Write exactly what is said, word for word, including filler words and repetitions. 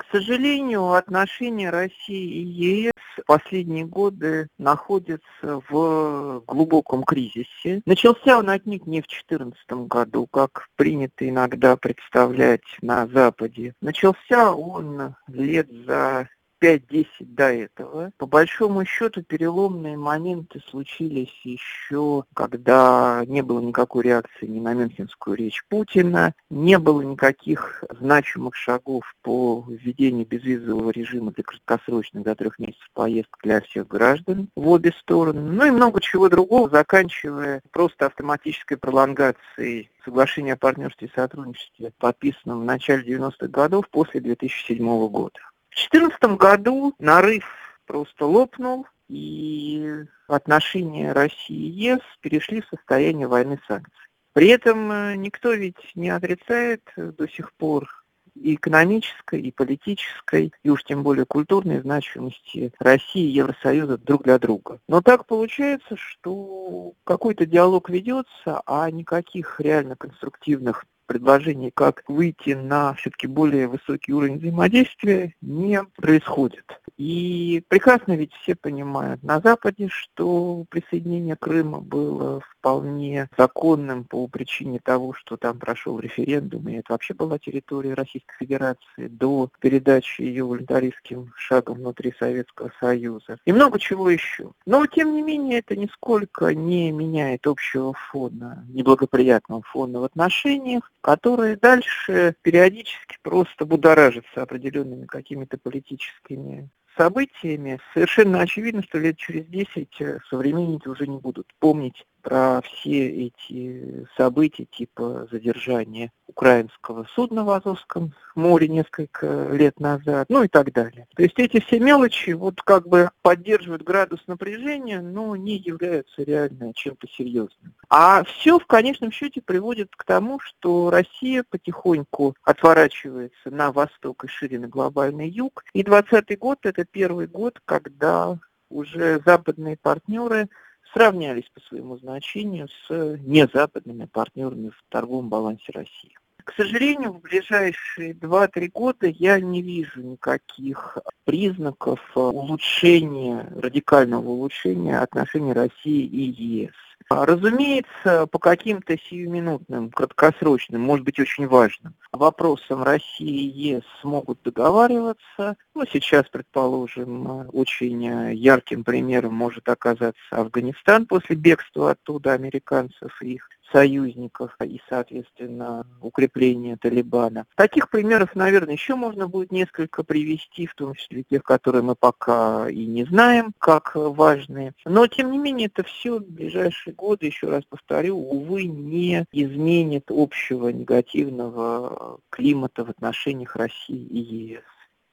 сожалению, отношения России и ЕС в последние годы находятся в глубоком кризисе. Начался он отнюдь не в две тысячи четырнадцатом году, как принято иногда представлять на Западе. Начался он лет за пять-десять до этого. По большому счету переломные моменты случились еще, когда не было никакой реакции ни на мюнхенскую речь Путина, не было никаких значимых шагов по введению безвизового режима для краткосрочных до трех месяцев поездок для всех граждан в обе стороны, ну и много чего другого, заканчивая просто автоматической пролонгацией соглашения о партнерстве и сотрудничестве, подписанного в начале девяностых годов после две тысячи седьмого года. В две тысячи четырнадцатом году нарыв просто лопнул, и отношения России и ЕС перешли в состояние войны санкций. При этом никто ведь не отрицает до сих пор и экономической, и политической, и уж тем более культурной значимости России и Евросоюза друг для друга. Но так получается, что какой-то диалог ведется, а никаких реально конструктивных предложений, как выйти на все-таки более высокий уровень взаимодействия, не происходит. И прекрасно ведь все понимают на Западе, что присоединение Крыма было вполне законным по причине того, что там прошел референдум, и это вообще была территория Российской Федерации до передачи ее волюнтаристским шагом внутри Советского Союза. И много чего еще. Но, тем не менее, это нисколько не меняет общего фона, неблагоприятного фона в отношениях, которые дальше периодически просто будоражатся определенными какими-то политическими событиями. Совершенно очевидно, что лет через десять современники уже не будут помнить про все эти события типа задержания украинского судна в Азовском море несколько лет назад, ну и так далее. То есть эти все мелочи вот как бы поддерживают градус напряжения, но не являются реально чем-то серьезным. А все в конечном счете приводит к тому, что Россия потихоньку отворачивается на восток и шире на глобальный юг. И двадцатый год – это первый год, когда уже западные партнеры сравнялись по своему значению с незападными партнерами в торговом балансе России. К сожалению, в ближайшие два-три года я не вижу никаких признаков улучшения, радикального улучшения отношений России и ЕС. Разумеется, по каким-то сиюминутным, краткосрочным, может быть, очень важным вопросам Россия и ЕС смогут договариваться. Ну, сейчас, предположим, очень ярким примером может оказаться Афганистан после бегства оттуда американцев и их союзников и, соответственно, укрепления Талибана. Таких примеров, наверное, еще можно будет несколько привести, в том числе тех, которые мы пока и не знаем, как важные. Но, тем не менее, это все в ближайшие годы, еще раз повторю, увы, не изменит общего негативного климата в отношениях России и ЕС.